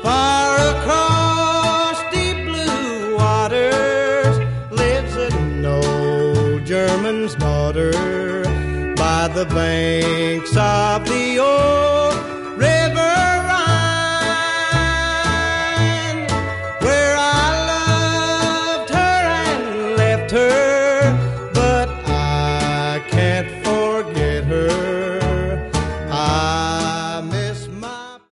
Far across deep blue waters lives an old German's daughter by the banks of the old